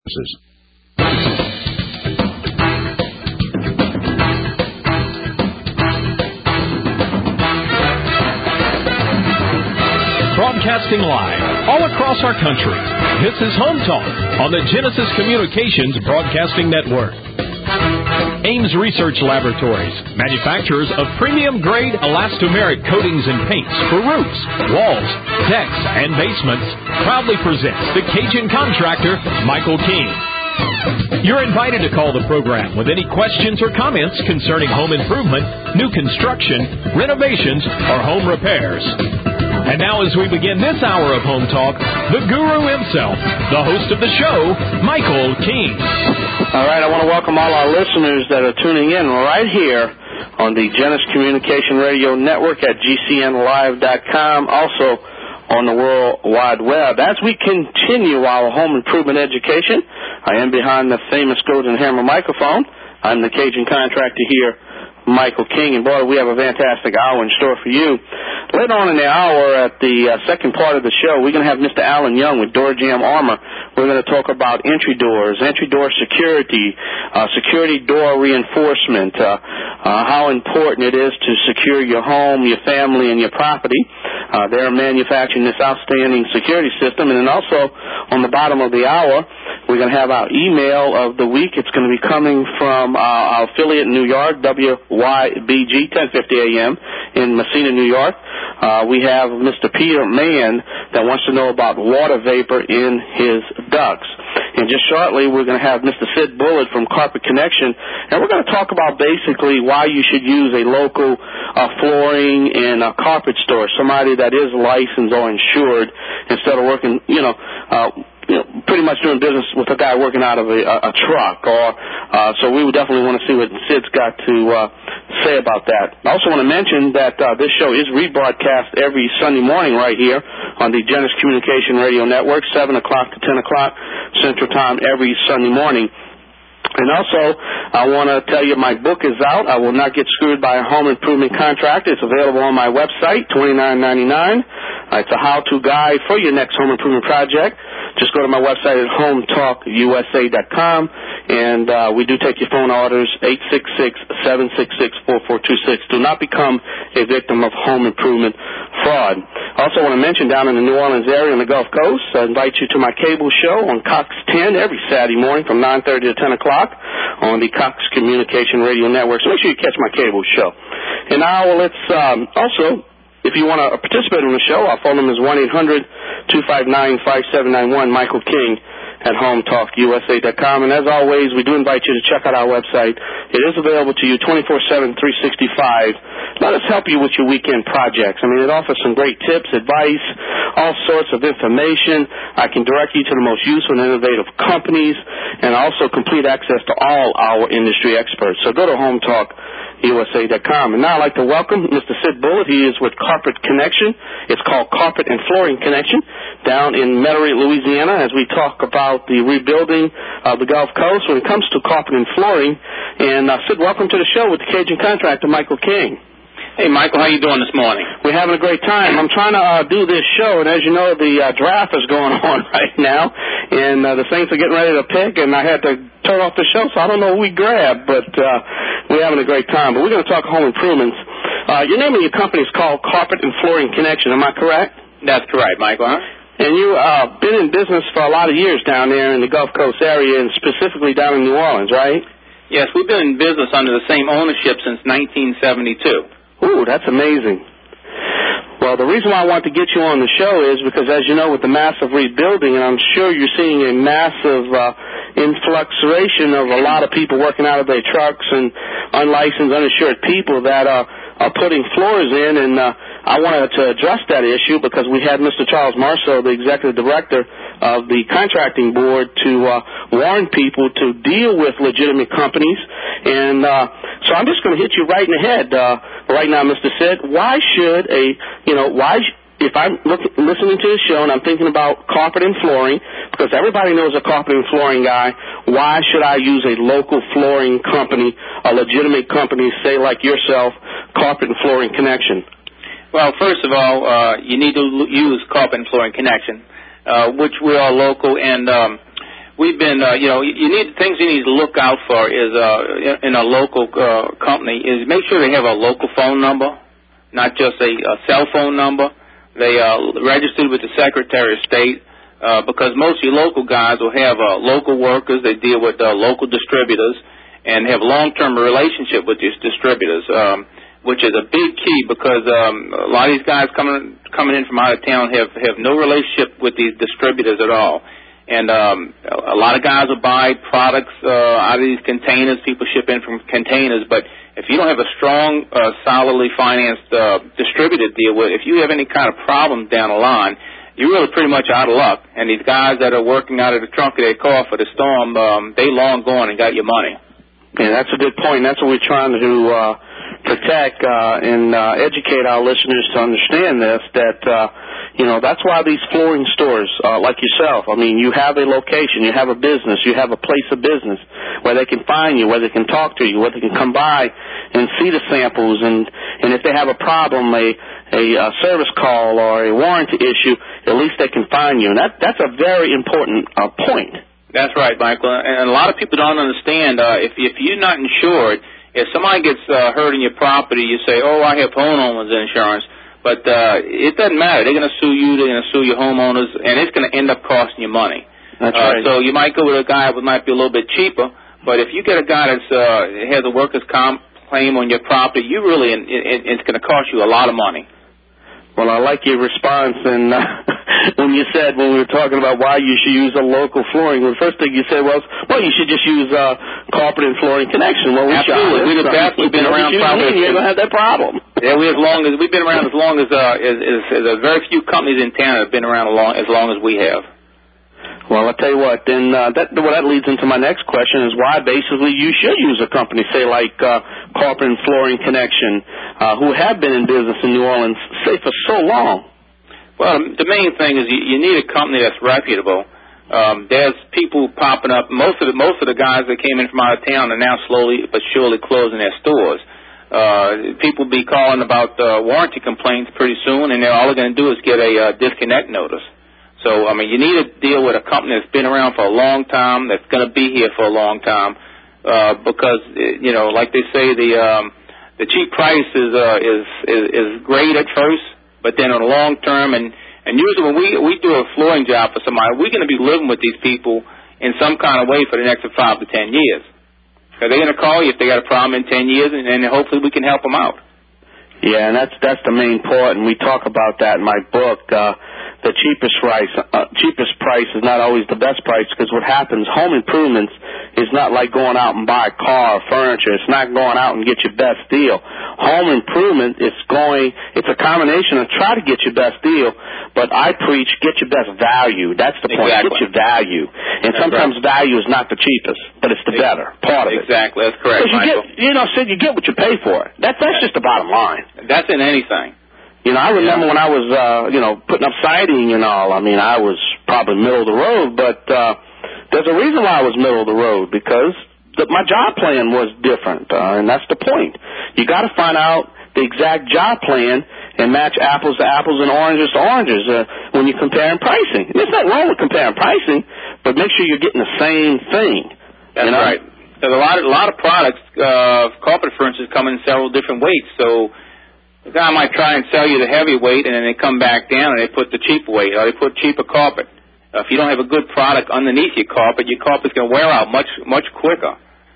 Broadcasting live all across our country, this is Home Talk on the Genesis Communications Broadcasting Network. Ames Research Laboratories, manufacturers of premium-grade elastomeric coatings and paints for roofs, walls, decks, and basements, proudly presents the Cajun contractor, Michael King. You're invited to call the program with any questions or comments concerning home improvement, new construction, renovations, or home repairs. And now as we begin this hour of Home Talk, the guru himself, the host of the show, Michael King. All right, I want to welcome all our listeners that are tuning in right here on the Genesis Communication Radio Network at GCNlive.com, also on the World Wide Web. As we continue our home improvement education, I am behind the famous Golden Hammer microphone. I'm the Cajun contractor here, Michael King, and boy, we have a fantastic hour in store for you. Later on in the hour, at the second part of the show, we're going to have Mr. Alan Young with Door Jam Armor. We're going to talk about entry doors, entry door security, security door reinforcement, how important it is to secure your home, your family, and your property. They're manufacturing this outstanding security system. And then also, on the bottom of the hour, we're going to have our email of the week. It's going to be coming from our affiliate in New York, WYBG, 1050 a.m. in Messina, New York. We have Mr. Peter Mann that wants to know about water vapor in his ducts. And just shortly, we're going to have Mr. Sid Bullitt from Carpet Connection, and we're going to talk about basically why you should use a local flooring and a carpet store, somebody that is licensed or insured, instead of working, pretty much doing business with a guy working out of a truck. So we would definitely want to see what Sid's got to say about that. I also want to mention that this show is rebroadcast every Sunday morning right here on the Genesis Communication Radio Network, 7 o'clock to 10 o'clock Central Time every Sunday morning. And also, I want to tell you my book is out. I Will Not Get Screwed by a Home Improvement Contractor. It's available on my website, $29.99. It's a how-to guide for your next home improvement project. Just go to my website at hometalkusa.com, and we do take your phone orders, 866-766-4426. Do not become a victim of home improvement fraud. I also want to mention down in the New Orleans area on the Gulf Coast, I invite you to my cable show on Cox 10 every Saturday morning from 9:30 to 10 o'clock on the Cox Communication Radio Network. So make sure you catch my cable show. And now let's also, if you want to participate in the show, our phone number is 1-800-259-5791, Michael King at HomeTalkUSA.com. And as always, we do invite you to check out our website. It is available to you 24/7, 365. Let us help you with your weekend projects. I mean, it offers some great tips, advice, all sorts of information. I can direct you to the most useful and innovative companies, and also complete access to all our industry experts. So go to HomeTalkUSA.com. And now I'd like to welcome Mr. Sid Bullitt. He is with Carpet Connection. It's called Carpet and Flooring Connection down in Metairie, Louisiana, as we talk about the rebuilding of the Gulf Coast when it comes to carpet and flooring. And Sid, welcome to the show with the Cajun contractor, Michael King. Hey, Michael, how you doing this morning? We're having a great time. I'm trying to do this show, and as you know, the draft is going on right now, and the Saints are getting ready to pick, and I had to turn off the show, so I don't know who we grabbed, but we're having a great time. But we're going to talk home improvements. Your name of your company is called Carpet and Flooring Connection. Am I correct? That's correct, Michael. Huh? And you've been in business for a lot of years down there in the Gulf Coast area, and specifically down in New Orleans, right? Yes, we've been in business under the same ownership since 1972. Ooh, that's amazing. Well, the reason why I want to get you on the show is because, as you know, with the massive rebuilding, and I'm sure you're seeing a massive influxation of a lot of people working out of their trucks and unlicensed, uninsured people that are putting floors in, and I wanted to address that issue because we had Mr. Charles Marceau, the executive director of the contracting board, to warn people to deal with legitimate companies. And so I'm just going to hit you right in the head right now, Mr. Sid. Why should if I'm listening to the show and I'm thinking about carpet and flooring, because everybody knows a carpet and flooring guy, why should I use a local flooring company, a legitimate company, say like yourself, Carpet and Flooring Connection? Well, first of all, you need to use Carpet and Flooring Connection, which we are local, and we've been, you need to look out for is in a local company is make sure they have a local phone number, not just a cell phone number. They registered with the Secretary of State because most of your local guys will have local workers. They deal with local distributors and have long-term relationship with these distributors, which is a big key because a lot of these guys coming in from out of town have no relationship with these distributors at all. And a lot of guys will buy products out of these containers. People ship in from containers. But if you don't have a strong, solidly financed distributor to deal with, if you have any kind of problem down the line, you're really pretty much out of luck. And these guys that are working out of the trunk of their car for the storm, they long gone and got your money. Yeah, that's a good point. That's what we're trying to protect and educate our listeners to understand this, that that's why these flooring stores, like yourself, I mean, you have a location, you have a business, you have a place of business where they can find you, where they can talk to you, where they can come by and see the samples, and if they have a problem, a service call or a warranty issue, at least they can find you. And that's a very important point. That's right, Michael. And a lot of people don't understand, if you're not insured, if somebody gets hurt in your property, you say, oh, I have homeowners insurance. But it doesn't matter. They're going to sue you. They're going to sue your homeowners, and it's going to end up costing you money. That's right. So you might go with a guy who might be a little bit cheaper, but if you get a guy that has a workers' comp claim on your property, it's going to cost you a lot of money. Well, I like your response, and when we were talking about why you should use a local flooring, the first thing you said was, well, you should just use Carpet and Flooring Connection. Well, absolutely, we're the best. We've been around. Probably you don't have that problem. Yeah, we've been around as long as very few companies in town have been around as long as we have. Well, I'll tell you what, then that leads into my next question is why basically you should use a company, say like Carpet and Flooring Connection, who have been in business in New Orleans, say, for so long. Well, the main thing is you need a company that's reputable. There's people popping up. Most of the guys that came in from out of town are now slowly but surely closing their stores. People be calling about warranty complaints pretty soon, and all they're going to do is get a disconnect notice. So, I mean, you need to deal with a company that's been around for a long time, that's going to be here for a long time, because, like they say, the cheap price is great at first, but then on the long term, and usually when we do a flooring job for somebody, we're going to be living with these people in some kind of way for the next 5 to 10 years. Because they're going to call you if they got a problem in 10 years, and hopefully we can help them out. Yeah, and that's the main part, and we talk about that in my book. The cheapest price is not always the best price, because what happens, home improvements is not like going out and buy a car or furniture. It's not going out and get your best deal. Home improvement it's a combination of try to get your best deal, but I preach get your best value. That's the point. Exactly. Get your value. And that's sometimes right. Value is not the cheapest, but it's the better part of it. Exactly. That's correct, Michael. Sid, you get what you pay for. That's just the bottom line. That's in anything. I remember when I was, putting up siding and all. I mean, I was probably middle of the road, but there's a reason why I was middle of the road, because my job plan was different, and that's the point. You got to find out the exact job plan and match apples to apples and oranges to oranges when you're comparing pricing. There's nothing wrong with comparing pricing, but make sure you're getting the same thing. That's right. There's a lot of products, carpet, for instance, come in several different weights, so the guy might try and sell you the heavy weight, and then they come back down and they put the cheap weight, or they put cheaper carpet. If you don't have a good product underneath your carpet's going to wear out much quicker.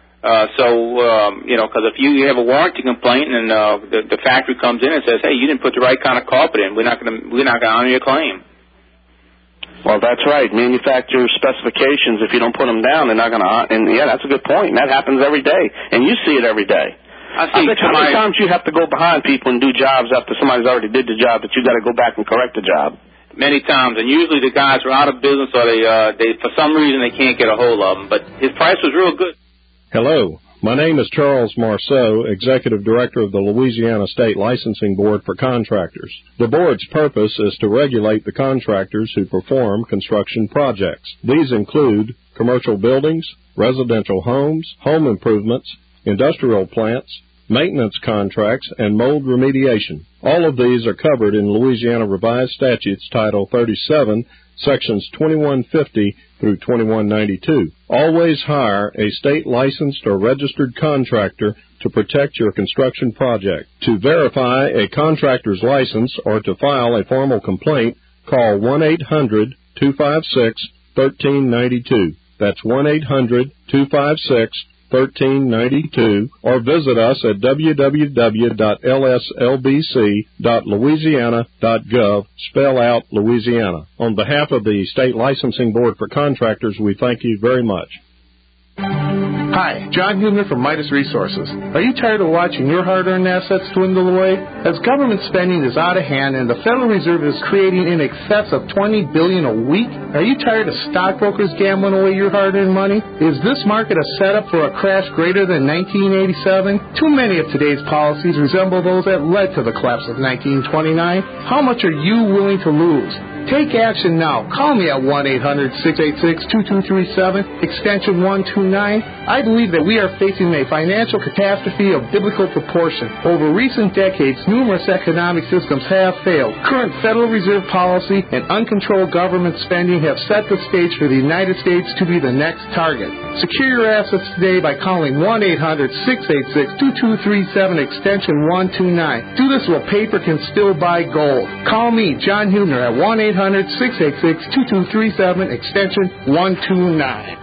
Because if you have a warranty complaint and the factory comes in and says, hey, you didn't put the right kind of carpet in, we're not going to honor your claim. Well, that's right. Manufacturer specifications, if you don't put them down, they're not going to. And yeah, that's a good point. And that happens every day, and you see it every day. I think how many times you have to go behind people and do jobs after somebody's already did the job that you got to go back and correct the job? Many times, and usually the guys are out of business, or they for some reason they can't get a hold of them. But his price was real good. Hello, my name is Charles Marceau, Executive Director of the Louisiana State Licensing Board for Contractors. The board's purpose is to regulate the contractors who perform construction projects. These include commercial buildings, residential homes, home improvements, industrial plants, maintenance contracts, and mold remediation. All of these are covered in Louisiana Revised Statutes Title 37, Sections 2150 through 2192. Always hire a state-licensed or registered contractor to protect your construction project. To verify a contractor's license or to file a formal complaint, call 1-800-256-1392. That's 1-800-256-1392, or visit us at www.lslbc.louisiana.gov, spell out Louisiana. On behalf of the State Licensing Board for Contractors, we thank you very much. Hi, John Hubner from Midas Resources. Are you tired of watching your hard-earned assets dwindle away? As government spending is out of hand and the Federal Reserve is creating in excess of $20 billion a week, are you tired of stockbrokers gambling away your hard-earned money? Is this market a setup for a crash greater than 1987? Too many of today's policies resemble those that led to the collapse of 1929. How much are you willing to lose? Take action now. Call me at 1-800-686-2237, extension 129. I believe that we are facing a financial catastrophe of biblical proportion. Over recent decades, numerous economic systems have failed. Current Federal Reserve policy and uncontrolled government spending have set the stage for the United States to be the next target. Secure your assets today by calling 1-800-686-2237, extension 129. Do this while paper can still buy gold. Call me, John Hubner, at 1-800-686-2237, extension 129.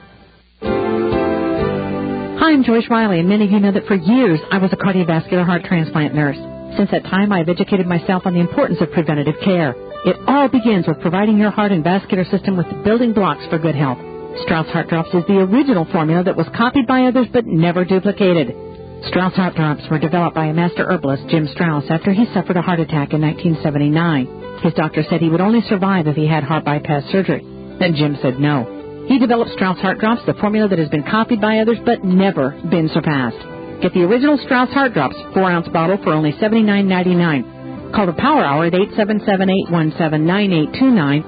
Hi, I'm Joyce Riley, and many of you know that for years I was a cardiovascular heart transplant nurse. Since that time, I have educated myself on the importance of preventative care. It all begins with providing your heart and vascular system with the building blocks for good health. Strauss Heart Drops is the original formula that was copied by others but never duplicated. Strauss Heart Drops were developed by a master herbalist, Jim Strauss, after he suffered a heart attack in 1979. His doctor said he would only survive if he had heart bypass surgery. Then Jim said no. He developed Strauss Heart Drops, the formula that has been copied by others but never been surpassed. Get the original Strauss Heart Drops 4-ounce bottle for only $79.99. Call the Power Hour at 877-817-9829,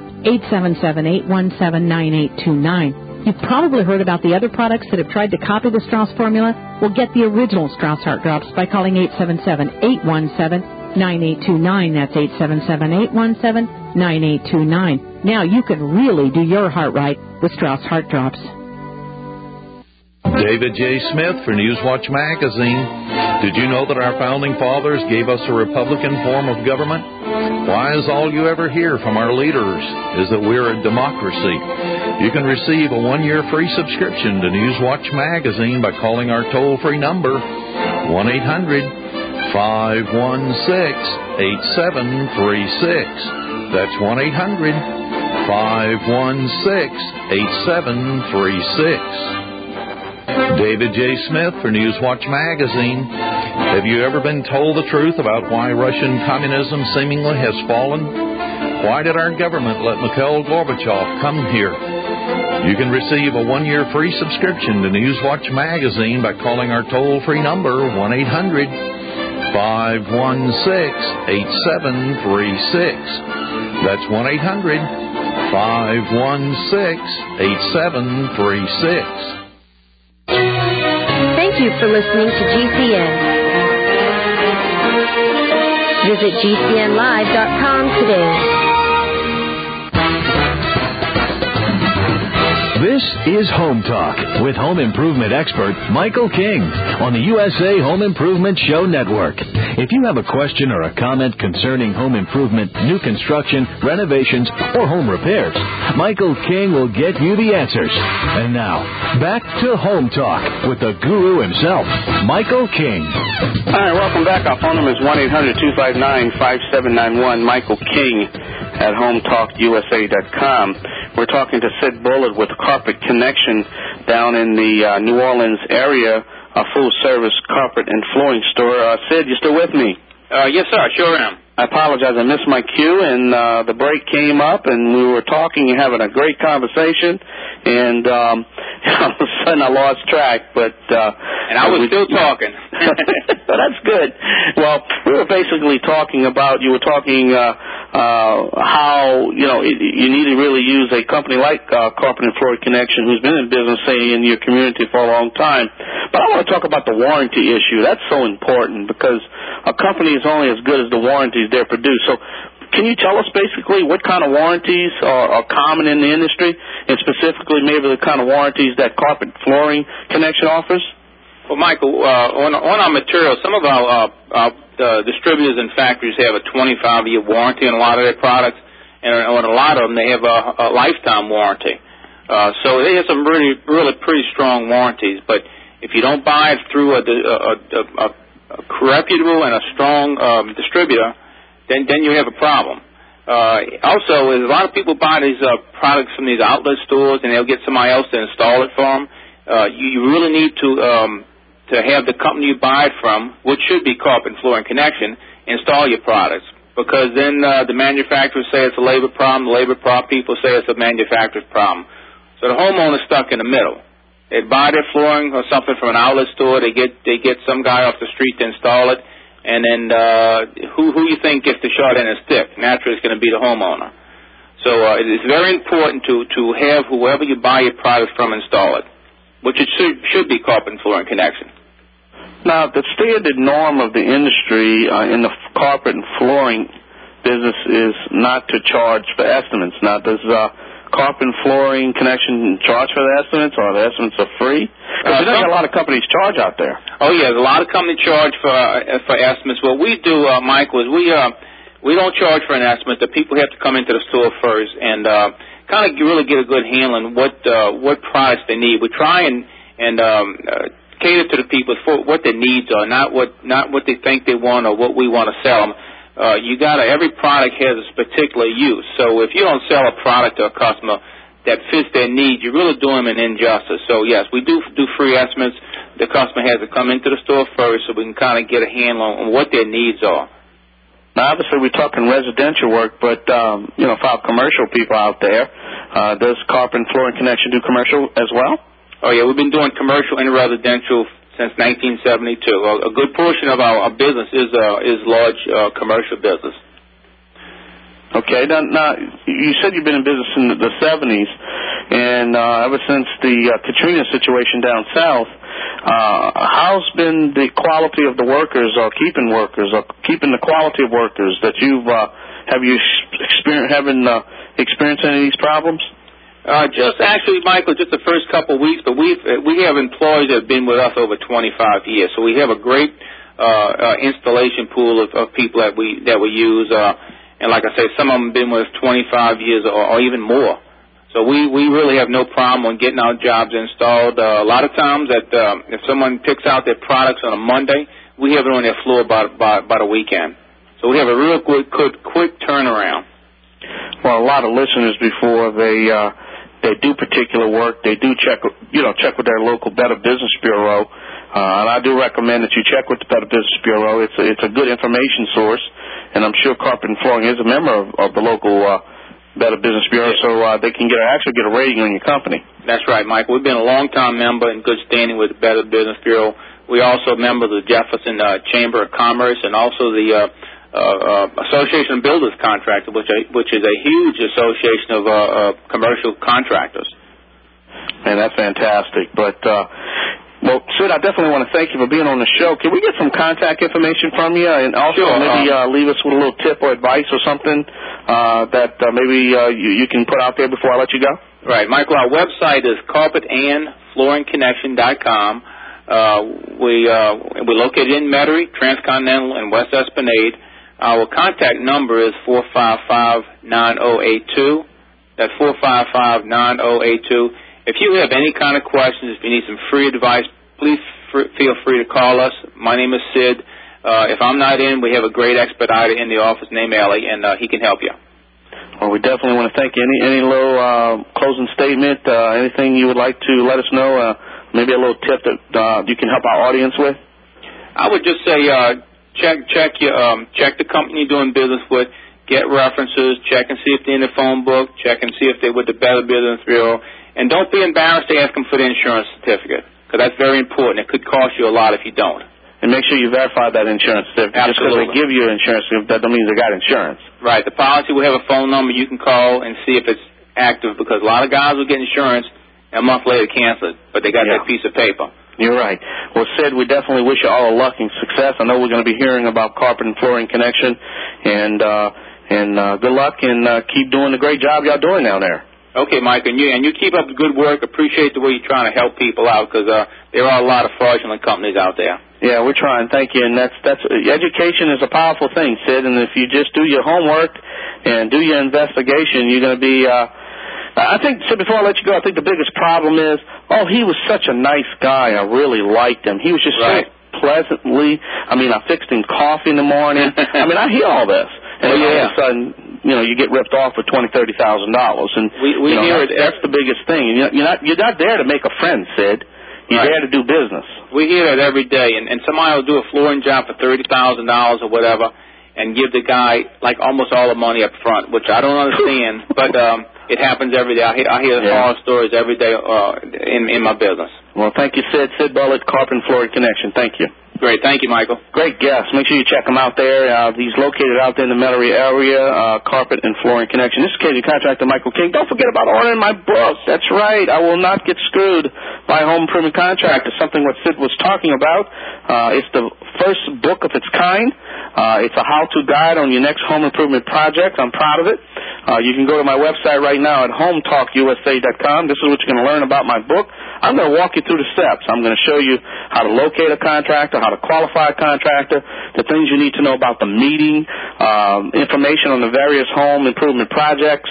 877-817-9829. You've probably heard about the other products that have tried to copy the Strauss formula. Well, get the original Strauss Heart Drops by calling 877-817-9829. That's 877-817-9829. Now you can really do your heart right with Strauss Heart Drops. David J. Smith for Newswatch Magazine. Did you know that our founding fathers gave us a Republican form of government? Why is all you ever hear from our leaders is that we're a democracy? You can receive a 1-year free subscription to Newswatch Magazine by calling our toll-free number, 1-800-516-8736. That's 1-800-516-8736. David J. Smith for Newswatch Magazine. Have you ever been told the truth about why Russian communism seemingly has fallen? Why did our government let Mikhail Gorbachev come here? You can receive a 1-year free subscription to Newswatch Magazine by calling our toll-free number, 1-800-516-8736. That's 1-800-516-8736. Thank you for listening to GCN. Visit GCNlive.com today. This is Home Talk with home improvement expert Michael King on the USA Home Improvement Show Network. If you have a question or a comment concerning home improvement, new construction, renovations, or home repairs, Michael King will get you the answers. And now, back to Home Talk with the guru himself, Michael King. Hi, welcome back. Our phone number is 1-800-259-5791. Michael King at HomeTalkUSA.com. We're talking to Sid Bullard with Carpet Connection down in the New Orleans area, a full-service carpet and flooring store. Sid, you still with me? Yes, sir, sure am. I apologize. I missed my cue, and the break came up, and we were talking and having a great conversation, and all of a sudden I lost track. But and I was still talking. Well, that's good. Well, we were basically talking about, you were talking how, you need to really use a company like Carpet and Floor Connection, who's been in business, say, in your community for a long time. But I want to talk about the warranty issue. That's so important because a company is only as good as the warranties they produce. So can you tell us basically what kind of warranties are common in the industry, and specifically maybe the kind of warranties that Carpet Flooring Connection offers? Well, Michael, on our materials, some of our distributors and factories have a 25-year warranty on a lot of their products, and on a lot of them they have a lifetime warranty. So they have some really pretty strong warranties. But if you don't buy it through a reputable and a strong distributor, then you have a problem. Also, a lot of people buy these products from these outlet stores, and they'll get somebody else to install it for them. You really need to have the company you buy it from, which should be Carpet Flooring Connection, install your products. Because then the manufacturers say it's a labor problem, the labor people say it's a manufacturer's problem. So the homeowner's stuck in the middle. They buy their flooring or something from an outlet store. They get some guy off the street to install it, and then who you think gets the short end of the stick? Naturally, it's going to be the homeowner. So it is very important to have whoever you buy your product from install it, which it should be Carpet Flooring Connection. Now, the standard norm of the industry in the carpet and flooring business is not to charge for estimates. Now, does Carpet Flooring Connection charge for the estimates, or the estimates are free? Because a lot of companies charge out there. Oh, yeah, a lot of companies charge for estimates. What we do, Michael, is we don't charge for an estimate. The people have to come into the store first and kind of really get a good handle on what products they need. We try and cater to the people for what their needs are, not what they think they want or what we want to sell them. Every product has a particular use. So if you don't sell a product to a customer that fits their needs, you're really doing them an injustice. So yes, we do free estimates. The customer has to come into the store first so we can kind of get a handle on what their needs are. Now, obviously, we're talking residential work, but for our commercial people out there, does Carpet Flooring Connection do commercial as well? Oh, yeah, we've been doing commercial and residential since 1972. A good portion of our business is large commercial business. Okay. Now, you said you've been in business in the 70s, and ever since the Katrina situation down south, how's been the quality of the workers or keeping the quality of workers that have you experienced any of these problems? Michael, just the first couple of weeks, but we have employees that have been with us over 25 years, so we have a great installation pool of people that we use, and like I say, some of them have been with us 25 years or even more. So we really have no problem on getting our jobs installed. A lot of times that if someone picks out their products on a Monday, we have it on their floor by the weekend. So we have a real quick turnaround. Well, a lot of listeners before they do particular work, they do check with their local Better Business Bureau, and I do recommend that you check with the Better Business Bureau. It's a good information source, and I'm sure Carpet Flooring is a member of the local Better Business Bureau, so they can get a rating on your company. That's right, Michael. We've been a long-time member in good standing with the Better Business Bureau. We also member of the Jefferson Chamber of Commerce and also the Association of Builders Contractors, which is a huge association of commercial contractors. Man, that's fantastic. But, Sid, I definitely want to thank you for being on the show. Can we get some contact information from you? And also maybe leave us with a little tip or advice or something that maybe you can put out there before I let you go? Right. Michael, our website is carpetandflooringconnection.com. We're located in Metairie, Transcontinental, and West Esplanade. Our contact number is 455-9082. That's 455-9082. If you have any kind of questions, if you need some free advice, please feel free to call us. My name is Sid. If I'm not in, we have a great expediter in the office named Ellie, and he can help you. Well, we definitely want to thank you. Any little closing statement, anything you would like to let us know, maybe a little tip that you can help our audience with? I would just say check the company you're doing business with, get references, check and see if they're in the phone book, check and see if they're with the Better Business Bureau, and don't be embarrassed to ask them for the insurance certificate, because that's very important. It could cost you a lot if you don't. And make sure you verify that insurance certificate. Absolutely. Just because they give you insurance, that doesn't mean they got insurance. Right. The policy will have a phone number you can call and see if it's active, because a lot of guys will get insurance and a month later cancel it, but they got that piece of paper. You're right. Well, Sid, we definitely wish you all luck and success. I know we're going to be hearing about Carpet and Flooring Connection, and good luck, and keep doing the great job y'all doing down there. Okay, Mike, and you keep up the good work. Appreciate the way you're trying to help people out, because there are a lot of fraudulent companies out there. Yeah, we're trying. Thank you. And that's education is a powerful thing, Sid. And if you just do your homework and do your investigation, you're going to be. I think, Sid, before I let you go, I think the biggest problem is, he was such a nice guy. I really liked him. He was just so pleasantly. I mean, I fixed him coffee in the morning. I mean, I hear all this, and all of a sudden, you get ripped off for $20,000-$30,000, and we hear that's the biggest thing. You're not there to make a friend, Sid. You're there to do business. We hear that every day, and somebody will do a flooring job for $30,000 or whatever, and give the guy like almost all the money up front, which I don't understand, but it happens every day. I hear horror stories every day in my business. Well, thank you, Sid. Sid Bullitt, Carpet and Flooring Connection. Thank you. Great. Thank you, Michael. Great guest. Make sure you check him out there. He's located out there in the Metairie area, Carpet and Flooring Connection. This is KJ Contractor Michael King. Don't forget about ordering my book. That's right. I will not get screwed by a home improvement contractor, something what Sid was talking about. It's the first book of its kind. It's a how-to guide on your next home improvement project. I'm proud of it. You can go to my website right now at hometalkusa.com. This is what you're going to learn about my book. I'm going to walk you through the steps. I'm going to show you how to locate a contractor, how to qualify a contractor, the things you need to know about the meeting, information on the various home improvement projects.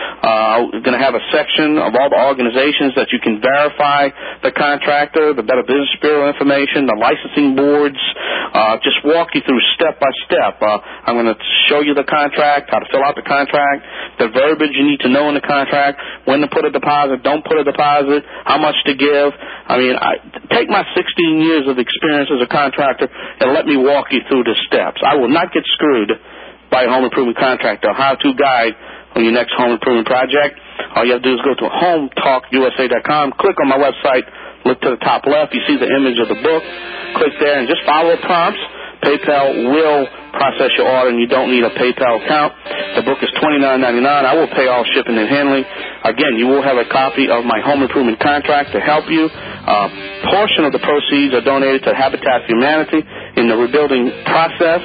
We're going to have a section of all the organizations that you can verify the contractor, the Better Business Bureau information, the licensing boards, just walk you through step by step. I'm going to show you the contract, how to fill out the contract, the verbiage you need to know in the contract, when to put a deposit, don't put a deposit, how much to give. I mean, take my 16 years of experience as a contractor and let me walk you through the steps. I will not get screwed by a home improvement contractor. How-to guide on your next home improvement project. All you have to do is go to hometalkusa.com, click on my website, look to the top left, you see the image of the book, click there and just follow the prompts. PayPal will process your order, and you don't need a PayPal account. The book is $29.99. I will pay all shipping and handling. Again, you will have a copy of my home improvement contract to help you. Portion of the proceeds are donated to Habitat for Humanity in the rebuilding process.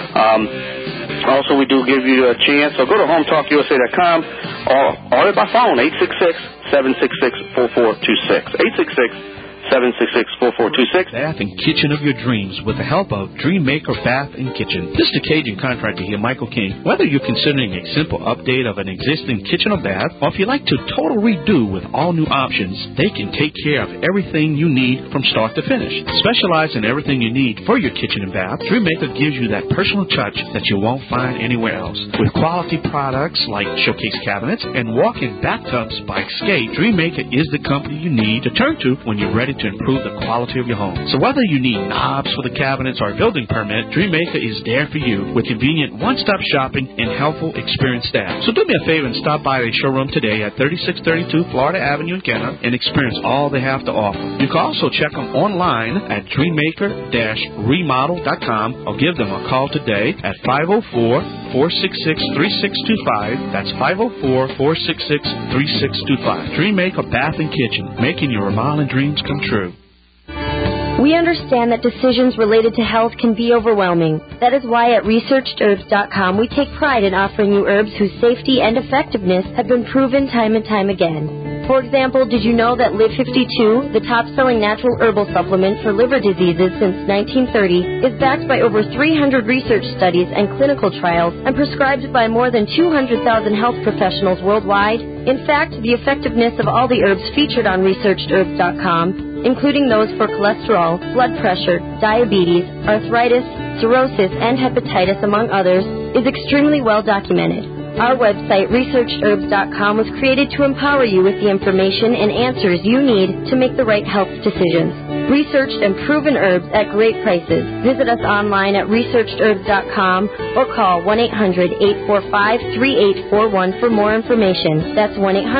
Also, we do give you a chance. So go to hometalkusa.com or order by phone, 866-766-4426. 866-766-4426. Bath and kitchen of your dreams with the help of Dream Maker Bath and Kitchen. This is Cajun Contractor here, Michael King. Whether you're considering a simple update of an existing kitchen or bath, or if you like to total redo with all new options, they can take care of everything you need from start to finish. Specialize in everything you need for your kitchen and bath, Dream Maker gives you that personal touch that you won't find anywhere else. With quality products like showcase cabinets and walk-in bathtubs by Escape, Dream Maker is the company you need to turn to when you're ready to improve the quality of your home. So whether you need knobs for the cabinets or a building permit, Dream Maker is there for you with convenient one-stop shopping and helpful, experienced staff. So do me a favor and stop by their showroom today at 3632 Florida Avenue in Kenner and experience all they have to offer. You can also check them online at dreammaker-remodel.com or give them a call today at 504-466-3625. That's 504-466-3625. Dream Maker Bath and Kitchen, making your remodeling dreams come true. We understand that decisions related to health can be overwhelming. That is why at ResearchedHerbs.com we take pride in offering you herbs whose safety and effectiveness have been proven time and time again. For example, did you know that Live 52, the top-selling natural herbal supplement for liver diseases since 1930, is backed by over 300 research studies and clinical trials and prescribed by more than 200,000 health professionals worldwide? In fact, the effectiveness of all the herbs featured on ResearchedHerbs.com, including those for cholesterol, blood pressure, diabetes, arthritis, cirrhosis, and hepatitis, among others, is extremely well documented. Our website, ResearchedHerbs.com, was created to empower you with the information and answers you need to make the right health decisions. Researched and proven herbs at great prices. Visit us online at ResearchedHerbs.com or call 1-800-845-3841 for more information. That's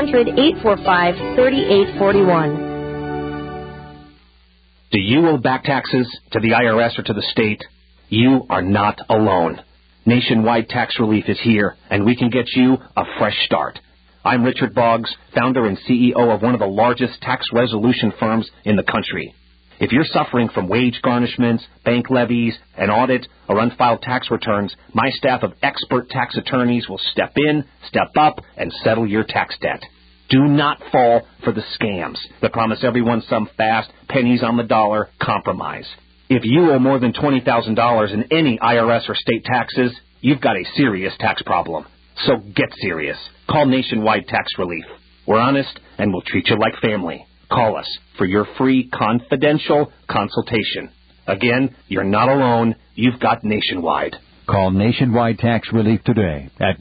1-800-845-3841. Do you owe back taxes to the IRS or to the state? You are not alone. Nationwide tax relief is here, and we can get you a fresh start. I'm Richard Boggs, founder and CEO of one of the largest tax resolution firms in the country. If you're suffering from wage garnishments, bank levies, an audit, or unfiled tax returns, my staff of expert tax attorneys will step in, step up, and settle your tax debt. Do not fall for the scams that promise everyone some fast, pennies on the dollar compromise. If you owe more than $20,000 in any IRS or state taxes, you've got a serious tax problem. So get serious. Call Nationwide Tax Relief. We're honest, and we'll treat you like family. Call us for your free confidential consultation. Again, you're not alone. You've got Nationwide. Call Nationwide Tax Relief today at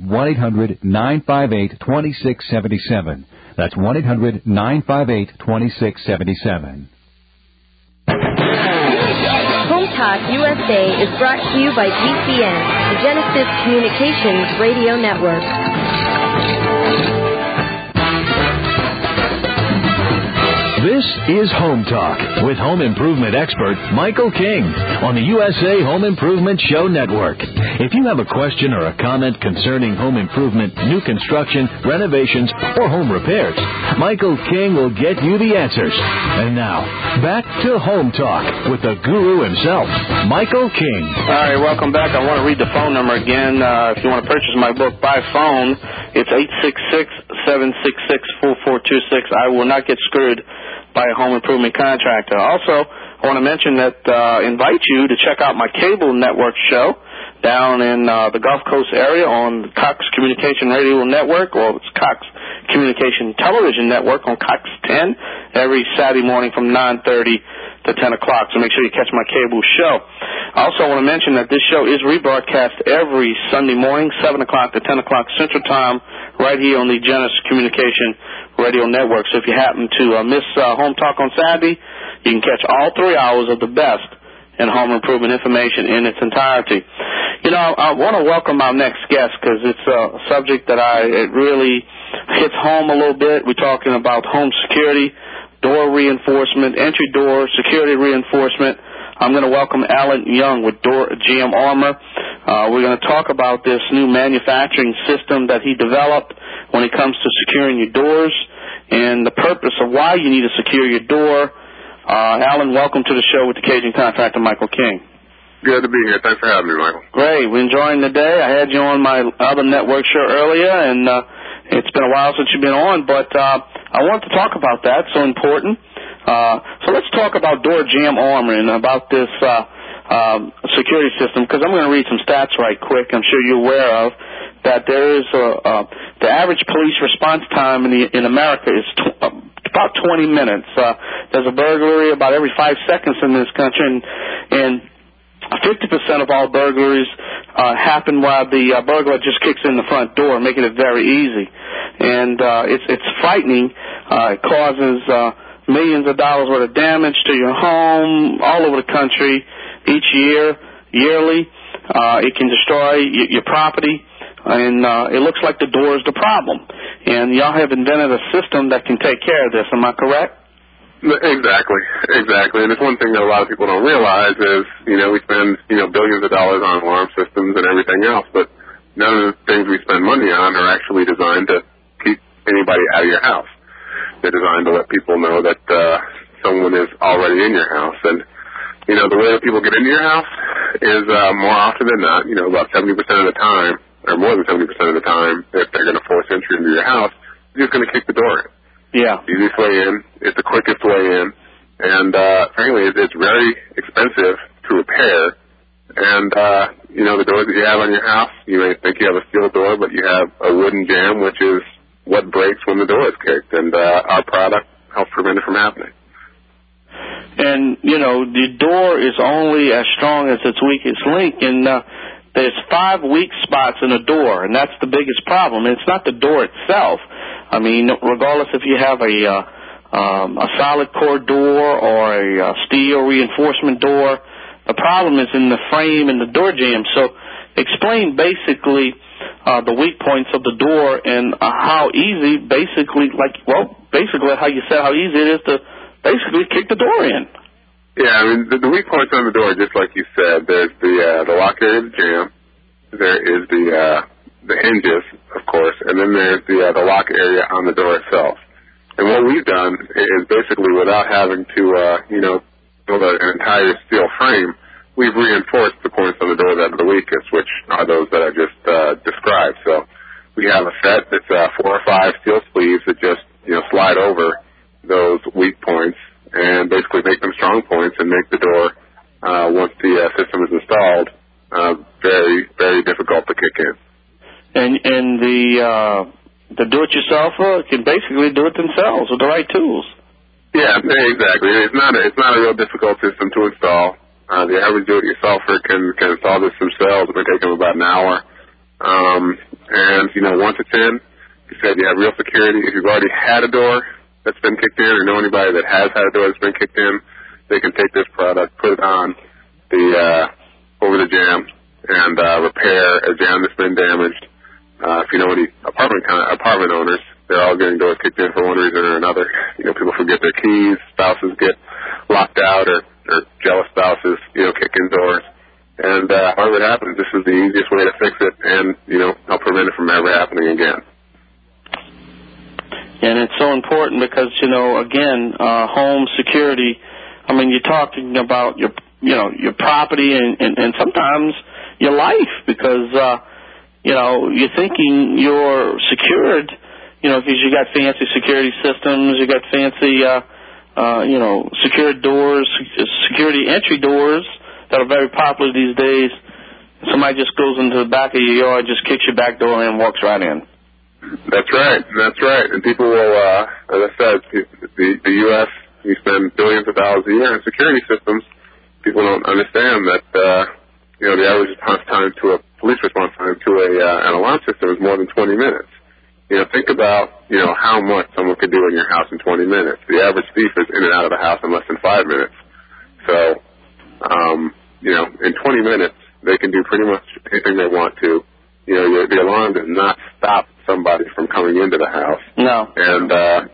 1-800-958-2677. That's 1-800-958-2677. Home Talk USA is brought to you by GCN, the Genesis Communications Radio Network. This is Home Talk with home improvement expert Michael King on the USA Home Improvement Show Network. If you have a question or a comment concerning home improvement, new construction, renovations, or home repairs, Michael King will get you the answers. And now, back to Home Talk with the guru himself, Michael King. All right, welcome back. I want to read the phone number again. If you want to purchase my book by phone, it's 866-766-4426. I will not get screwed by a home improvement contractor. Also, I want to mention that invite you to check out my cable network show down in the Gulf Coast area on the Cox Communication Radio Network, or it's Cox Communication Television Network on Cox 10 every Saturday morning from 9:30 to 10 o'clock. So make sure you catch my cable show. I also want to mention that this show is rebroadcast every Sunday morning, 7 o'clock to 10 o'clock Central Time, right here on the Genesis Communication Radio Network. So if you happen to miss Home Talk on Saturday, you can catch all 3 hours of the best in home improvement information in its entirety. You know, I want to welcome our next guest because it's a subject that it really hits home a little bit. We're talking about home security, door reinforcement, entry door security reinforcement. I'm going to welcome Alan Young with GM Armor. We're going to talk about this new manufacturing system that he developed when it comes to securing your doors and the purpose of why you need to secure your door. Alan, welcome to the show with the Cajun contractor, Michael King. Good to be here. Thanks for having me, Michael. Great. We're enjoying the day. I had you on my other network show earlier, and it's been a while since you've been on, but I wanted to talk about that. So important. So let's talk about Door Jam Armor and about this security system, because I'm going to read some stats right quick. I'm sure you're aware of that there is the average police response time in America is about 20 minutes. There's a burglary about every 5 seconds in this country, and 50% of all burglaries happen while the burglar just kicks in the front door, making it very easy. And it's frightening. It causes millions of dollars worth of damage to your home all over the country each yearly. It can destroy your property, and it looks like the door is the problem. And y'all have invented a system that can take care of this. Am I correct? Exactly. And it's one thing that a lot of people don't realize is, we spend, billions of dollars on alarm systems and everything else, but none of the things we spend money on are actually designed to keep anybody out of your house. They're designed to let people know that someone is already in your house. And, the way that people get into your house is more often than not, about 70% of the time, or more than 70% of the time, if they're going to force entry into your house, they're just going to kick the door in. Yeah. Easiest way in. It's the quickest way in. And, frankly, it's very expensive to repair. And, the doors that you have on your house, you may think you have a steel door, but you have a wooden jamb, which is what breaks when the door is kicked. And our product helps prevent it from happening. And, the door is only as strong as its weakest link. And there's 5 weak spots in a door, and that's the biggest problem. It's not the door itself. I mean, regardless if you have a solid core door or a steel reinforcement door, the problem is in the frame and the door jamb. So explain basically the weak points of the door and how easy, basically how you said how easy it is to basically kick the door in. Yeah, I mean, the weak points on the door, just like you said, there's the lock area of the jamb, there is the hinges, of course, and then there's the lock area on the door itself. And what we've done is basically, without having to, build an entire steel frame, we've reinforced the points on the door that are the weakest, which are those that I just described. So we have a set that's 4 or 5 steel sleeves that just slide over those weak points and basically make them strong points and make the door, once the system is installed, very, very difficult to kick in. And the do-it-yourselfer can basically do it themselves with the right tools. Yeah, exactly. It's not a real difficult system to install. The average do-it-yourselfer can install this themselves. It may take them about an hour. And once it's in, you said you have real security. If you've already had a door that's been kicked in or know anybody that has had a door that's been kicked in, they can take this product, put it on over the jamb, and repair a jamb that's been damaged. If you know any apartment owners, they're all getting doors kicked in for one reason or another. People forget their keys, spouses get locked out, or jealous spouses, kick in doors. And however it happens, this is the easiest way to fix it and, help prevent it from ever happening again. And it's so important because, again, home security, you're talking about your property and sometimes your life because, you're thinking you're secured, because you got fancy security systems, you got fancy, secured doors, security entry doors that are very popular these days. Somebody just goes into the back of your yard, just kicks your back door in and walks right in. That's right. And people will, as I said, the U.S., we spend billions of dollars a year in security systems. People don't understand that, the average response time to a police response time to an alarm system is more than 20 minutes. Think about, how much someone could do in your house in 20 minutes. The average thief is in and out of the house in less than 5 minutes. So, in 20 minutes, they can do pretty much anything they want to. The alarm does not stop somebody from coming into the house. No. And,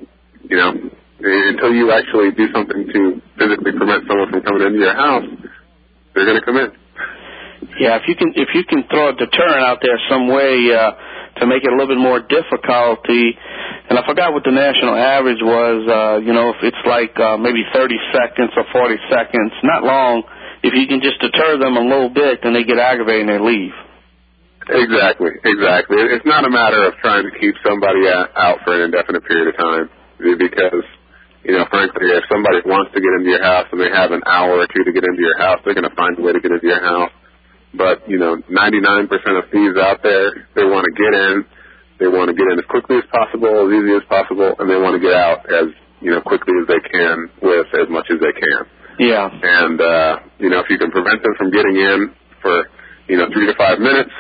until you actually do something to physically prevent someone from coming into your house, they're going to come in. Yeah, if you can throw a deterrent out there some way to make it a little bit more difficult, and I forgot what the national average was, if it's like maybe 30 seconds or 40 seconds, not long, if you can just deter them a little bit, then they get aggravated and they leave. Exactly. It's not a matter of trying to keep somebody out for an indefinite period of time because, frankly, if somebody wants to get into your house and they have an hour or two to get into your house, they're going to find a way to get into your house. But, 99% of thieves out there, they want to get in. They want to get in as quickly as possible, as easy as possible, and they want to get out as, quickly as they can with as much as they can. Yeah. And, if you can prevent them from getting in for, 3 to 5 minutes,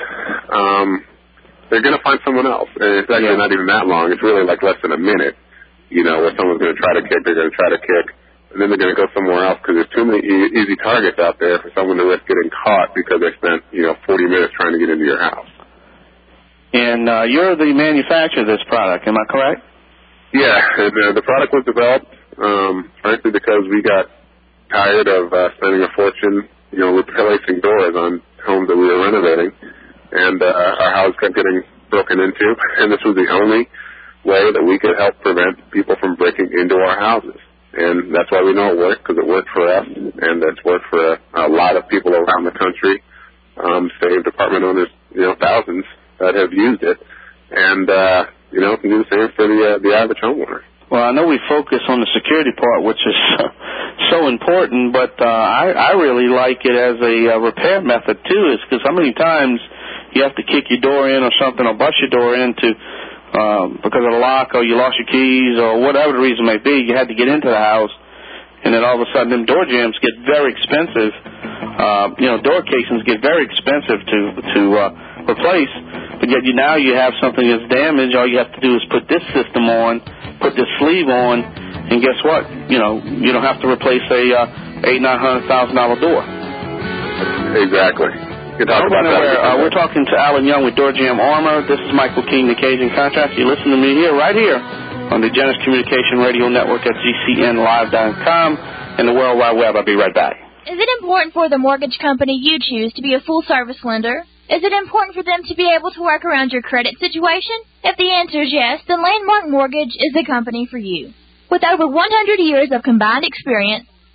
they're going to find someone else. And it's actually not even that long. It's really like less than a minute, where someone's going to try to kick, they're going to try to kick. And then they're going to go somewhere else because there's too many easy targets out there for someone to risk getting caught because they spent, 40 minutes trying to get into your house. And you're the manufacturer of this product, am I correct? Yeah, and, the product was developed, frankly, because we got tired of spending a fortune, replacing doors on homes that we were renovating. And our house kept getting broken into, and this was the only way that we could help prevent people from breaking into our houses. And that's why we know it worked, because it worked for us, and it's worked for a lot of people around the country, saved apartment owners, thousands that have used it, and, can do the same for the average homeowner. Well, I know we focus on the security part, which is so important, but I really like it as a repair method, too, is because how many times you have to kick your door in or something or bust your door in because of the lock or you lost your keys or whatever the reason may be, you had to get into the house, and then all of a sudden them door jambs get very expensive. Door casings get very expensive to replace, but yet now you have something that's damaged. All you have to do is put this system on, put this sleeve on, and guess what? You don't have to replace a $800,000-$900,000 door. Exactly. We're talking to Alan Young with Door Jamb Armor. This is Michael King, the Cajun Contractor. You listen to me right here on the Genesis Communication Radio Network at GCNlive.com and the World Wide Web. I'll be right back. Is it important for the mortgage company you choose to be a full-service lender? Is it important for them to be able to work around your credit situation? If the answer is yes, then Landmark Mortgage is the company for you. With over 100 years of combined experience,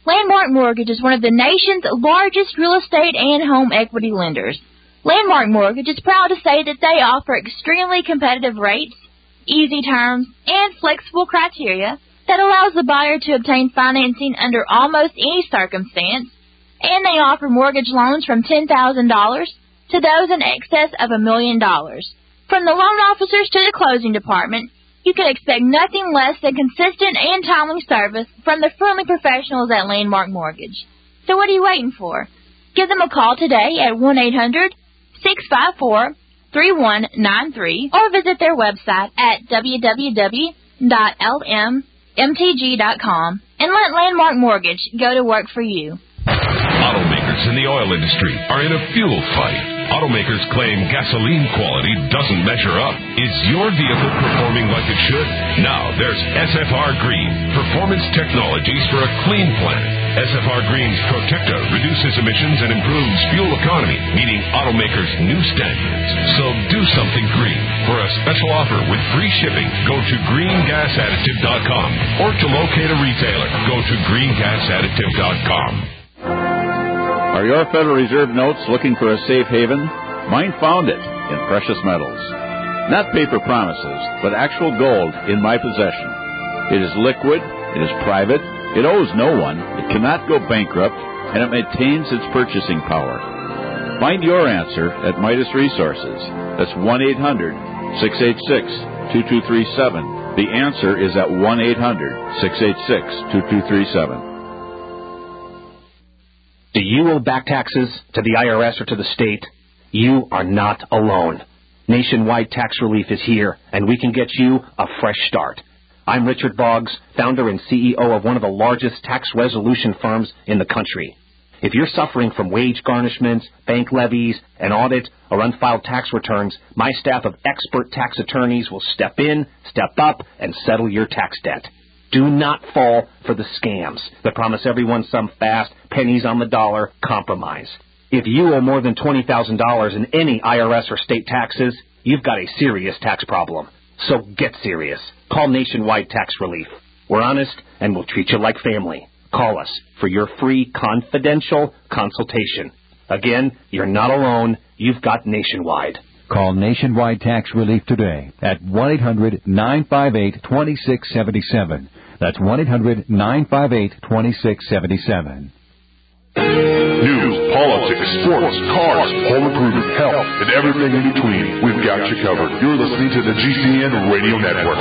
Landmark Mortgage is one of the nation's largest real estate and home equity lenders. Landmark Mortgage is proud to say that they offer extremely competitive rates, easy terms, and flexible criteria that allows the buyer to obtain financing under almost any circumstance, and they offer mortgage loans from $10,000 to those in excess of $1 million. From the loan officers to the closing department, you can expect nothing less than consistent and timely service from the friendly professionals at Landmark Mortgage. So what are you waiting for? Give them a call today at 1-800-654-3193 or visit their website at www.lmmtg.com and let Landmark Mortgage go to work for you. Automakers in the oil industry are in a fuel fight. Automakers claim gasoline quality doesn't measure up. Is your vehicle performing like it should? Now there's SFR Green, performance technologies for a clean planet. SFR Green's Protecta reduces emissions and improves fuel economy, meeting automakers' new standards. So do something green. For a special offer with free shipping, go to greengasadditive.com, or to locate a retailer, go to greengasadditive.com. Are your Federal Reserve notes looking for a safe haven? Mine found it in precious metals. Not paper promises, but actual gold in my possession. It is liquid, it is private, it owes no one, it cannot go bankrupt, and it maintains its purchasing power. Find your answer at Midas Resources. That's 1-800-686-2237. The answer is at 1-800-686-2237. Do you owe back taxes to the IRS or to the state? You are not alone. Nationwide Tax Relief is here, and we can get you a fresh start. I'm Richard Boggs, founder and CEO of one of the largest tax resolution firms in the country. If you're suffering from wage garnishments, bank levies, an audit, or unfiled tax returns, my staff of expert tax attorneys will step in, step up, and settle your tax debt. Do not fall for the scams that promise everyone some fast, pennies on the dollar compromise. If you owe more than $20,000 in any IRS or state taxes, you've got a serious tax problem. So get serious. Call Nationwide Tax Relief. We're honest and we'll treat you like family. Call us for your free confidential consultation. Again, you're not alone. You've got Nationwide. Call Nationwide Tax Relief today at 1-800-958-2677. That's 1-800-958-2677. News, politics, sports, cars, home improvement, health, and everything in between. We've got you covered. You're listening to the GCN Radio Network.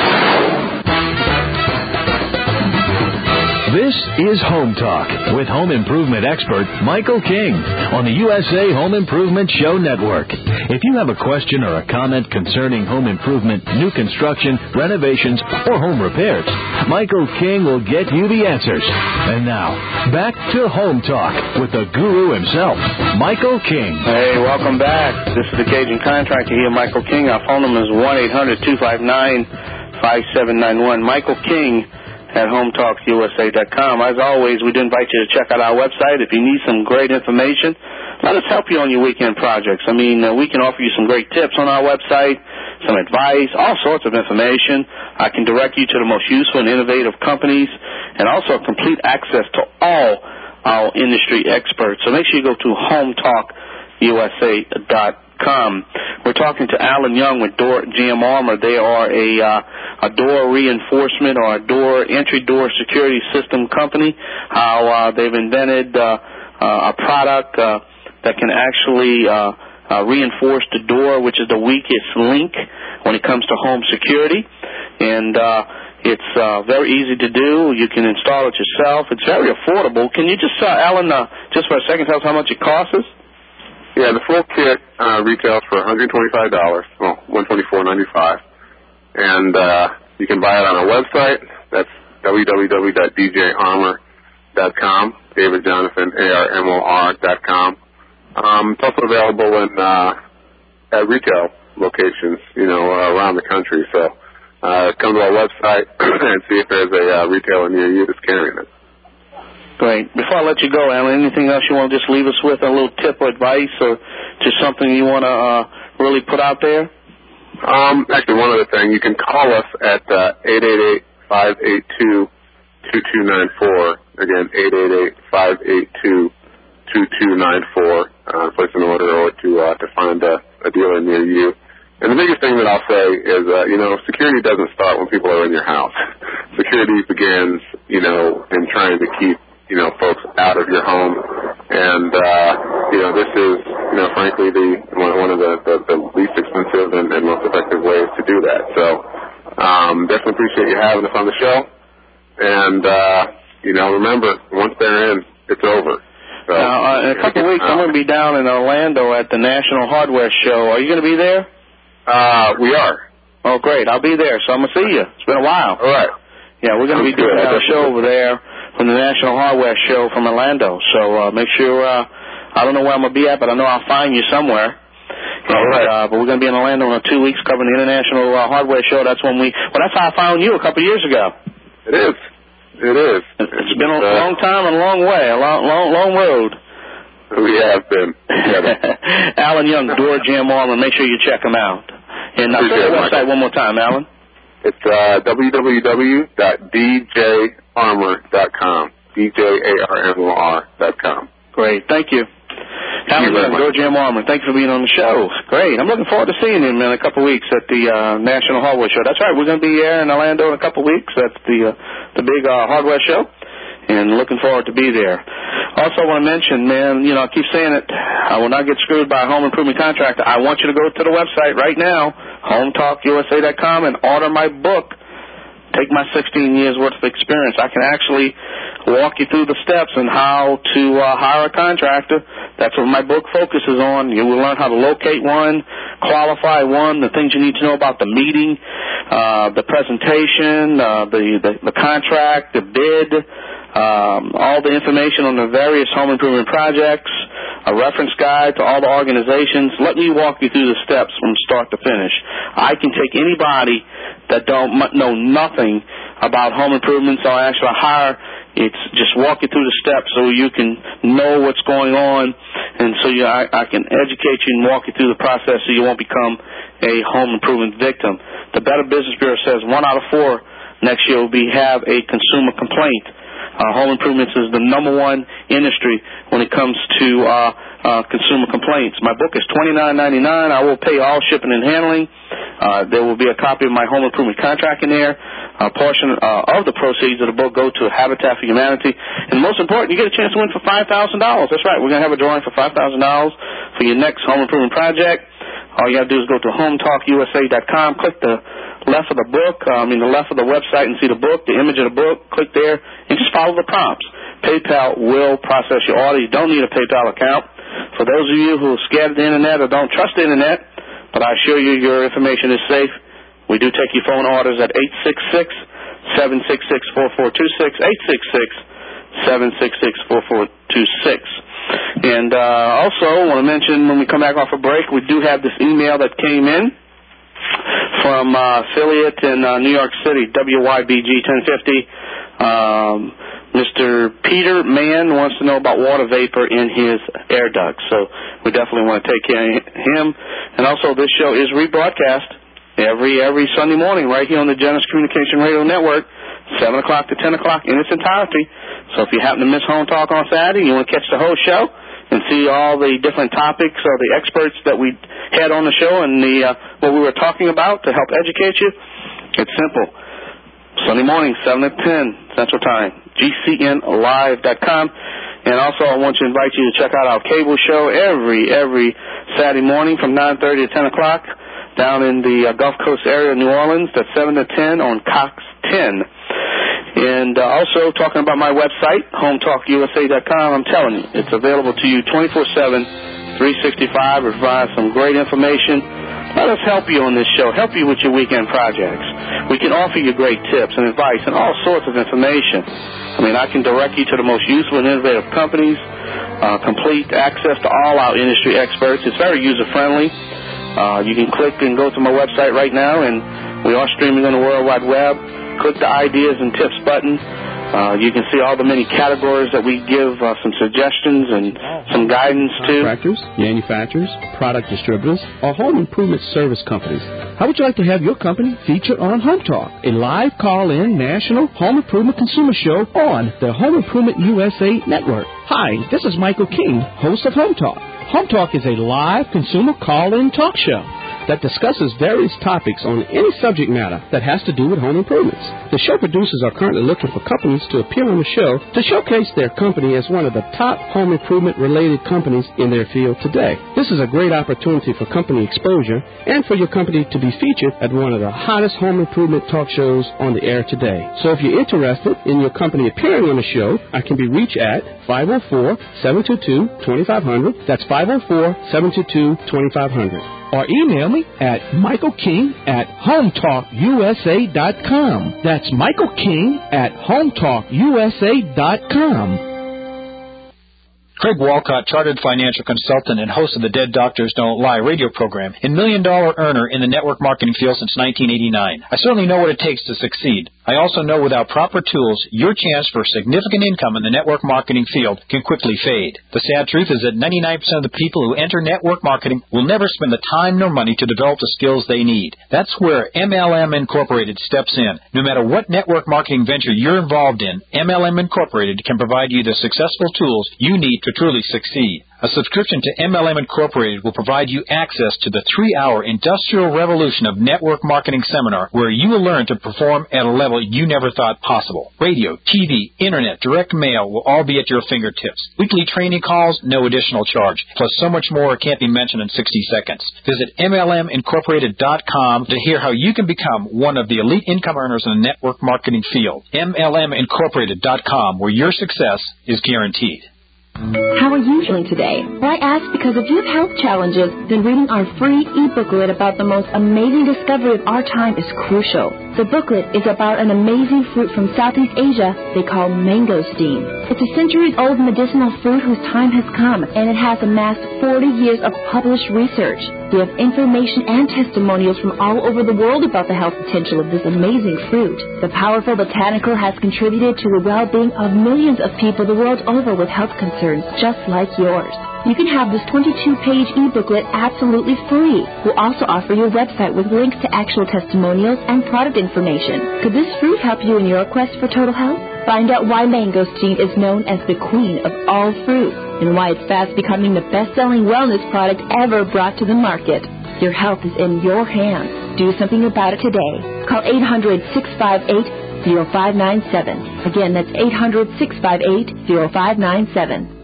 This is Home Talk with home improvement expert Michael King on the USA Home Improvement Show Network. If you have a question or a comment concerning home improvement, new construction, renovations, or home repairs, Michael King will get you the answers. And now, back to Home Talk with the guru himself, Michael King. Hey, welcome back. This is the Cajun Contractor here, Michael King. Our phone number is 1-800-259-5791. Michael King at HomeTalksUSA.com. As always, we do invite you to check out our website. If you need some great information, let us help you on your weekend projects. I mean, we can offer you some great tips on our website, some advice, all sorts of information. I can direct you to the most useful and innovative companies, and also complete access to all our industry experts. So make sure you go to HomeTalkUSA.com. We're talking to Alan Young with GM Armor. They are a door reinforcement or a entry door security system company. How they've invented a product that can actually reinforce the door, which is the weakest link when it comes to home security. And it's very easy to do. You can install it yourself. It's very affordable. Can you just, Alan, just for a second, tell us how much it costs us? Yeah, the full kit retails for $125, well, $124.95. And you can buy it on our website. That's www.djarmor.com, David Jonathan, ARMOR.com. It's also available in at retail locations, around the country. So come to our website and see if there's a retailer near you that's carrying it. Great. Before I let you go, Alan, anything else you want to just leave us with, a little tip or advice, or just something you want to really put out there? Actually, one other thing, you can call us at 888-582-2294, Again, 888-582-2294. Place an order or to find a dealer near you. And the biggest thing that I'll say is, security doesn't start when people are in your house. Security begins, in trying to keep, folks out of your home. And, this is, frankly, one of the least expensive and most effective ways to do that. So, definitely appreciate you having us on the show. And, remember, once they're in, it's over. So, now, in a couple of weeks, I'm going to be down in Orlando at the National Hardware Show. Are you going to be there? We are. Oh, great. I'll be there, so I'm going to see you. It's been a while. All right. Yeah, we're going to be doing a show over there from the National Hardware Show from Orlando. So make sure, I don't know where I'm going to be at, but I know I'll find you somewhere. All right. But we're going to be in Orlando in 2 weeks covering the International Hardware Show. That's that's how I found you a couple of years ago. It is. It's been a long time and a long way, a long road. We have been. Alan Young, Door Jam Armor. Make sure you check him out. And say the website one more time, Alan. It's www.djarmor.com. DJARMOR.com. Great. Thank you. Alan Young, Door Jam Armor. Thank you for being on the show. Great. I'm looking forward to seeing him in a couple of weeks at the National Hardware Show. That's right. We're going to be there in Orlando in a couple of weeks. That's the big hardware show. And looking forward to be there. Also, I want to mention, man, I keep saying it, I will not get screwed by a home improvement contractor. I want you to go to the website right now, HometalkUSA.com, and order my book. Take my 16 years' worth of experience. I can actually walk you through the steps on how to hire a contractor. That's what my book focuses on. You will learn how to locate one, qualify one, the things you need to know about the meeting, the presentation, the contract, the bid, all the information on the various home improvement projects, a reference guide to all the organizations. Let me walk you through the steps from start to finish. I can take anybody that don't know nothing about home improvements or actually hire. It's just walk you through the steps so you can know what's going on, and so I can educate you and walk you through the process so you won't become a home improvement victim. The Better Business Bureau says 1 out of 4 next year will have a consumer complaint. Home improvements is the #1 industry when it comes to consumer complaints. My book is $29.99. I will pay all shipping and handling. There will be a copy of my home improvement contract in there. A portion of the proceeds of the book go to Habitat for Humanity. And most important, you get a chance to win for $5,000. That's right. We're going to have a drawing for $5,000 for your next home improvement project. All you got to do is go to HometalkUSA.com, click the left of the book, the left of the website, and see the book, the image of the book. Click there, and just follow the prompts. PayPal will process your order. You don't need a PayPal account. For those of you who are scared of the Internet or don't trust the Internet, but I assure you your information is safe, we do take your phone orders at 866-766-4426, 866-766-4426. And also, I want to mention when we come back off a break, we do have this email that came in from affiliate in New York City, WYBG 1050. Mr. Peter Mann wants to know about water vapor in his air ducts. So we definitely want to take care of him. And also, this show is rebroadcast every Sunday morning right here on the Genesis Communication Radio Network, 7 o'clock to 10 o'clock in its entirety. So if you happen to miss Home Talk on Saturday, you want to catch the whole show and see all the different topics or the experts that we had on the show and what we were talking about to help educate you, it's simple. Sunday morning, 7 to 10 Central Time, GCNlive.com. And also I want to invite you to check out our cable show every Saturday morning from 9:30 to 10 o'clock down in the Gulf Coast area of New Orleans. That's 7 to 10 on Cox 10. And also talking about my website, HometalkUSA.com, I'm telling you, it's available to you 24/7, 365. It provides some great information. Let us help you on this show, help you with your weekend projects. We can offer you great tips and advice and all sorts of information. I can direct you to the most useful and innovative companies, complete access to all our industry experts. It's very user-friendly. You can click and go to my website right now, and we are streaming on the World Wide Web. Click the Ideas and Tips button. You can see all the many categories that we give some suggestions and some guidance to. Contractors, manufacturers, product distributors, or home improvement service companies. How would you like to have your company featured on Home Talk, a live call-in national home improvement consumer show on the Home Improvement USA Network? Hi, this is Michael King, host of Home Talk. Home Talk is a live consumer call-in talk show that discusses various topics on any subject matter that has to do with home improvements. The show producers are currently looking for companies to appear on the show to showcase their company as one of the top home improvement-related companies in their field today. This is a great opportunity for company exposure and for your company to be featured at one of the hottest home improvement talk shows on the air today. So if you're interested in your company appearing on the show, I can be reached at 504-722-2500. That's 504-722-2500. Or email me at michaelking@hometalkusa.com. That's michaelking@hometalkusa.com. Craig Walcott, chartered financial consultant and host of the Dead Doctors Don't Lie radio program, and $1 million earner in the network marketing field since 1989. I certainly know what it takes to succeed. I also know without proper tools, your chance for significant income in the network marketing field can quickly fade. The sad truth is that 99% of the people who enter network marketing will never spend the time nor money to develop the skills they need. That's where MLM Incorporated steps in. No matter what network marketing venture you're involved in, MLM Incorporated can provide you the successful tools you need to truly succeed. A subscription to MLM Incorporated will provide you access to the 3-hour industrial revolution of network marketing seminar where you will learn to perform at a level you never thought possible. Radio, TV, internet, direct mail will all be at your fingertips. Weekly training calls, no additional charge. Plus so much more can't be mentioned in 60 seconds. Visit MLMincorporated.com to hear how you can become one of the elite income earners in the network marketing field. MLMincorporated.com, where your success is guaranteed. How are you feeling today? Well, I ask because if you have health challenges, then reading our free e-booklet about the most amazing discovery of our time is crucial. The booklet is about an amazing fruit from Southeast Asia they call mangosteen. It's a centuries-old medicinal fruit whose time has come, and it has amassed 40 years of published research. We have information and testimonials from all over the world about the health potential of this amazing fruit. The powerful botanical has contributed to the well-being of millions of people the world over with health concerns just like yours. You can have this 22-page e-booklet absolutely free. We'll also offer you a website with links to actual testimonials and product information. Could this fruit help you in your quest for total health? Find out why mangosteen is known as the queen of all fruits and why it's fast becoming the best-selling wellness product ever brought to the market. Your health is in your hands. Do something about it today. Call 800-658-0597. Again, that's 800-658-0597.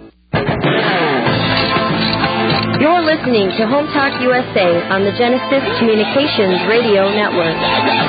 You're listening to Home Talk USA on the Genesis Communications Radio Network.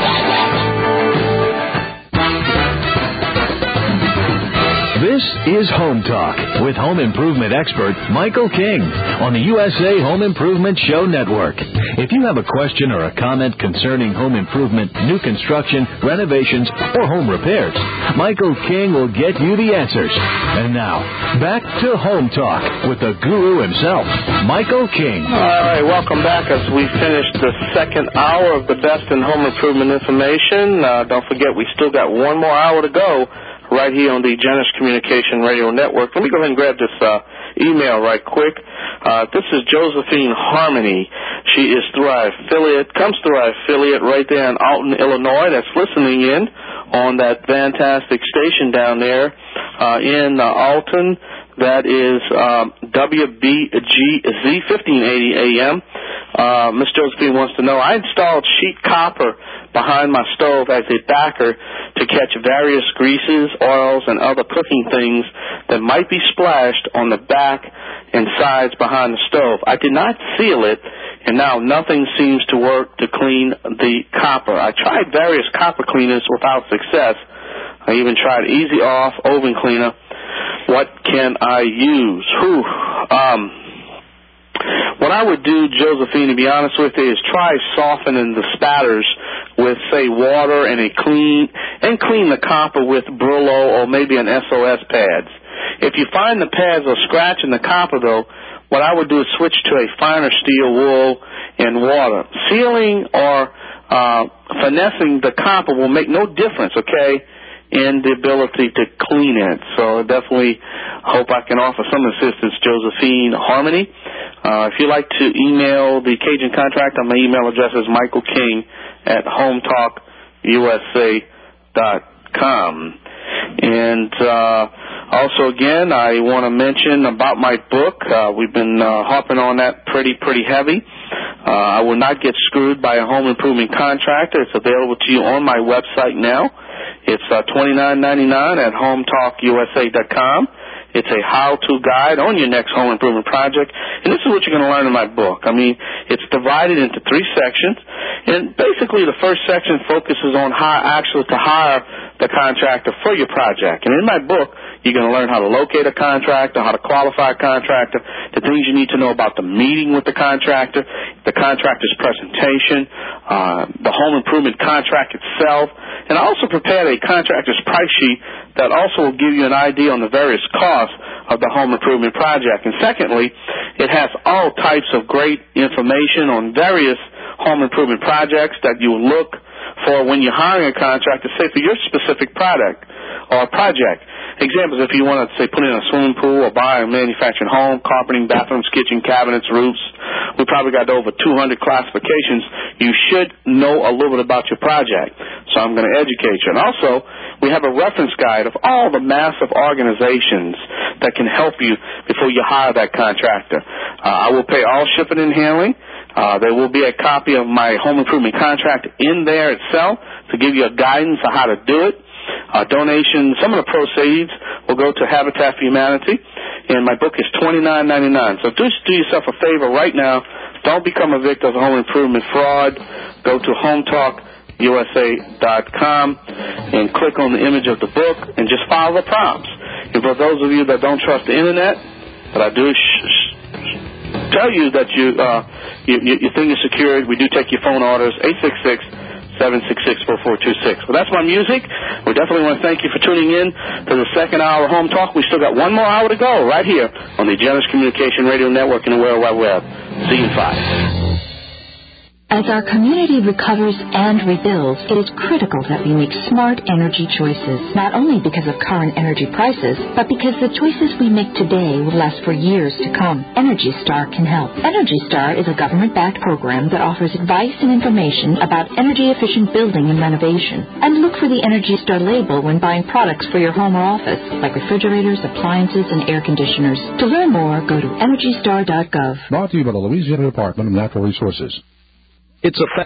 This is Home Talk with home improvement expert Michael King on the USA Home Improvement Show Network. If you have a question or a comment concerning home improvement, new construction, renovations, or home repairs, Michael King will get you the answers. And now, back to Home Talk with the guru himself, Michael King. All right, welcome back as we finish the second hour of the best in home improvement information. Don't forget, we still got one more hour to go right here on the Genesis Communication Radio Network. Let me go ahead and grab this email right quick. This is Josephine Harmony. She is through our affiliate, comes through our affiliate right there in Alton, Illinois, that's listening in on that fantastic station down there in Alton. That is WBGZ 1580 AM. Miss Josephine wants to know, I installed sheet copper behind my stove as a backer to catch various greases, oils, and other cooking things that might be splashed on the back and sides behind the stove. I did not seal it, and now nothing seems to work to clean the copper. I tried various copper cleaners without success. I even tried Easy Off oven cleaner. What can I use? What I would do, Josephine, to be honest with you, is try softening the spatters with, say, water and clean the copper with Brillo or maybe an SOS pads. If you find the pads are scratching the copper, though, what I would do is switch to a finer steel wool and water. Sealing or finessing the copper will make no difference, okay? and the ability to clean it. So I definitely hope I can offer some assistance. Josephine Harmony. If you'd like to email the Cajun Contractor, my email address is michaelking@hometalkusa.com. And also, again, I want to mention about my book. We've been harping on that pretty heavy. I Will Not Get Screwed by a Home Improvement Contractor. It's available to you on my website now. It's $29.99 at hometalkusa.com. It's a how-to guide on your next home improvement project. And this is what you're going to learn in my book. I mean, it's divided into 3 sections. And basically the first section focuses on how actually to hire the contractor for your project. And in my book, you're going to learn how to locate a contractor, how to qualify a contractor, the things you need to know about the meeting with the contractor, the contractor's presentation, the home improvement contract itself. And I also prepared a contractor's price sheet that also will give you an idea on the various costs of the home improvement project. And secondly, it has all types of great information on various home improvement projects that you will look for when you're hiring a contractor, say for your specific product or project. Examples, if you want to, say, put in a swimming pool or buy a manufactured home, carpeting, bathrooms, kitchen, cabinets, roofs, we probably got over 200 classifications. You should know a little bit about your project. So I'm going to educate you. And also, we have a reference guide of all the massive organizations that can help you before you hire that contractor. I will pay all shipping and handling. There will be a copy of my home improvement contract in there itself to give you a guidance on how to do it. Donations, some of the proceeds will go to Habitat for Humanity, and my book is $29.99. So just do yourself a favor right now. Don't become a victim of home improvement fraud. Go to hometalkusa.com and click on the image of the book and just follow the prompts. And for those of you that don't trust the internet, but I do tell you that your thing is secured. We do take your phone orders, 866-766-4426. Well, that's my music. We definitely want to thank you for tuning in to the second hour of Home Talk. We still got one more hour to go right here on the Genesis Communication Radio Network and the World Wide Web. See you in 5. As our community recovers and rebuilds, it is critical that we make smart energy choices, not only because of current energy prices, but because the choices we make today will last for years to come. Energy Star can help. Energy Star is a government-backed program that offers advice and information about energy-efficient building and renovation. And look for the Energy Star label when buying products for your home or office, like refrigerators, appliances, and air conditioners. To learn more, go to EnergyStar.gov. Brought to you by the Louisiana Department of Natural Resources. It's a